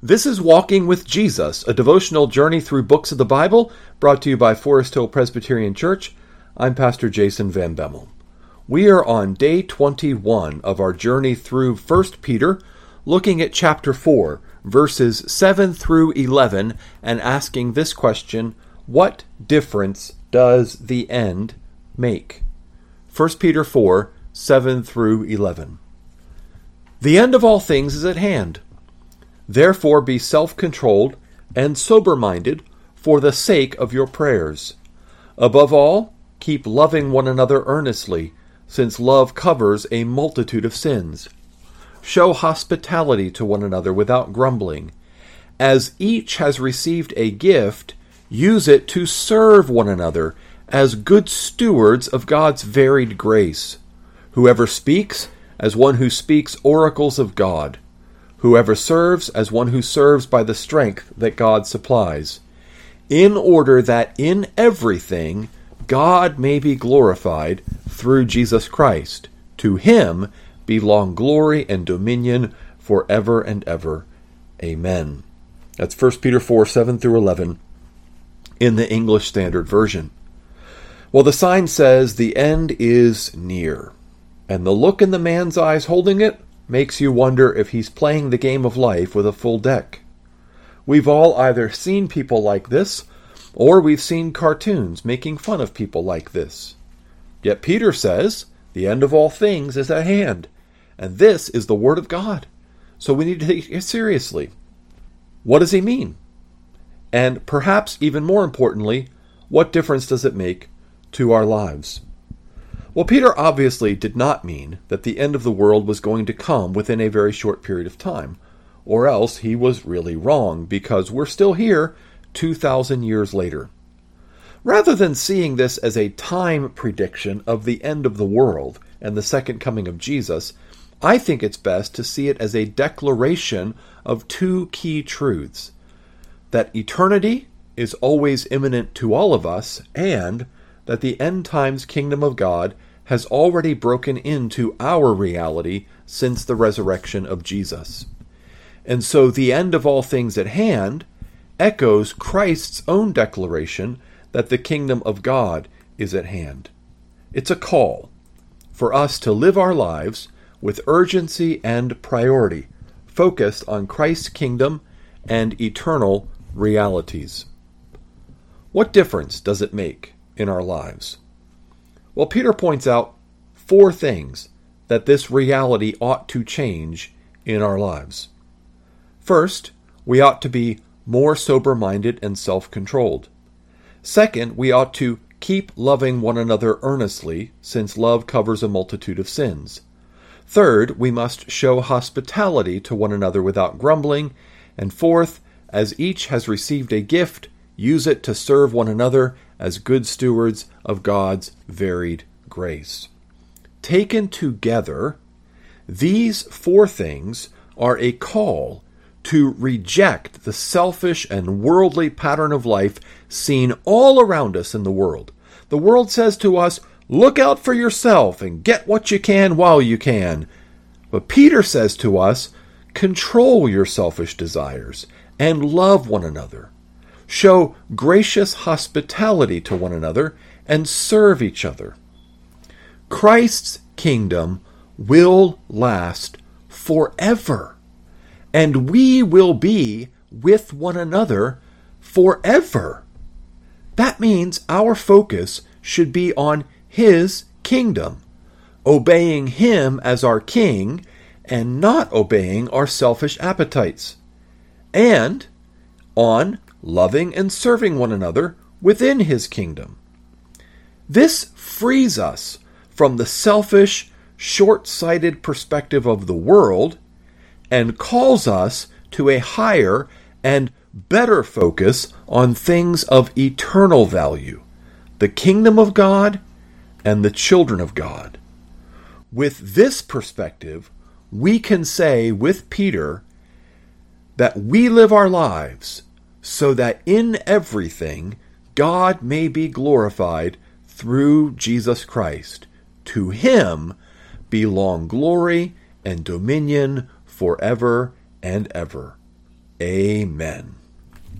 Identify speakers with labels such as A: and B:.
A: This is Walking with Jesus, a devotional journey through books of the Bible, brought to you by Forest Hill Presbyterian Church. I'm Pastor Jason Van Bemmel. We are on day 21 of our journey through 1 Peter, looking at chapter 4, verses 7 through 11, and asking this question: what difference does the end make? 1 Peter 4, 7 through 11. The end of all things is at hand. Therefore be self-controlled and sober-minded for the sake of your prayers. Above all, keep loving one another earnestly, since love covers a multitude of sins. Show hospitality to one another without grumbling. As each has received a gift, use it to serve one another as good stewards of God's varied grace. Whoever speaks, as one who speaks oracles of God. Whoever serves, as one who serves by the strength that God supplies, in order that in everything God may be glorified through Jesus Christ. To him belong glory and dominion forever and ever. Amen. That's 1 Peter 4, 7 through 11 in the English Standard Version. Well, the sign says the end is near, and the look in the man's eyes holding it makes you wonder if he's playing the game of life with a full deck. We've all either seen people like this, or we've seen cartoons making fun of people like this. Yet Peter says, the end of all things is at hand, and this is the Word of God, so we need to take it seriously. What does he mean? And perhaps even more importantly, what difference does it make to our lives? Well, Peter obviously did not mean that the end of the world was going to come within a very short period of time, or else he was really wrong, because we're still here 2,000 years later. Rather than seeing this as a time prediction of the end of the world and the second coming of Jesus, I think it's best to see it as a declaration of two key truths: that eternity is always imminent to all of us, and that the end times kingdom of God has already broken into our reality since the resurrection of Jesus. And so the end of all things at hand echoes Christ's own declaration that the kingdom of God is at hand. It's a call for us to live our lives with urgency and priority, focused on Christ's kingdom and eternal realities. What difference does it make in our lives? Well, Peter points out four things that this reality ought to change in our lives. First, we ought to be more sober-minded and self-controlled. Second, we ought to keep loving one another earnestly, since love covers a multitude of sins. Third, we must show hospitality to one another without grumbling. And fourth, as each has received a gift, use it to serve one another as good stewards of God's varied grace. Taken together, these four things are a call to reject the selfish and worldly pattern of life seen all around us in the world. The world says to us, look out for yourself and get what you can while you can. But Peter says to us, control your selfish desires and love one another. Show gracious hospitality to one another and serve each other. Christ's kingdom will last forever, and we will be with one another forever. That means our focus should be on his kingdom, obeying him as our king and not obeying our selfish appetites, and on loving and serving one another within his kingdom. This frees us from the selfish, short-sighted perspective of the world and calls us to a higher and better focus on things of eternal value, the kingdom of God and the children of God. With this perspective, we can say with Peter that we live our lives so that in everything God may be glorified through Jesus Christ. To him belong glory and dominion forever and ever. Amen.